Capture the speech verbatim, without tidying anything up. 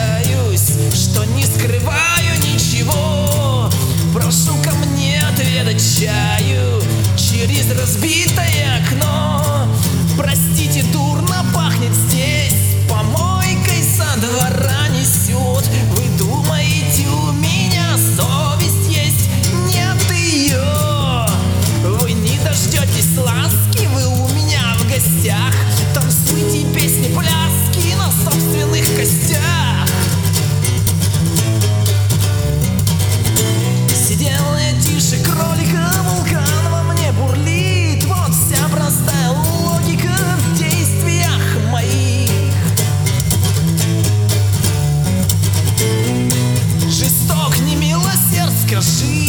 каюсь, что не скрываю ничего. Прошу ко мне отведать чаю через разбитое окно. Простите, дурно пахнет здесь, помойкой со двора несет. Вы думаете, у меня совесть есть? Нет ее. Вы не дождетесь ласки, вы у меня в гостях. Танцуйте песни, пляски на собственных костях. Сидел я тише кролика, вулкан во мне бурлит. Вот вся простая логика в действиях моих. Жесток, не милосерд, скажи.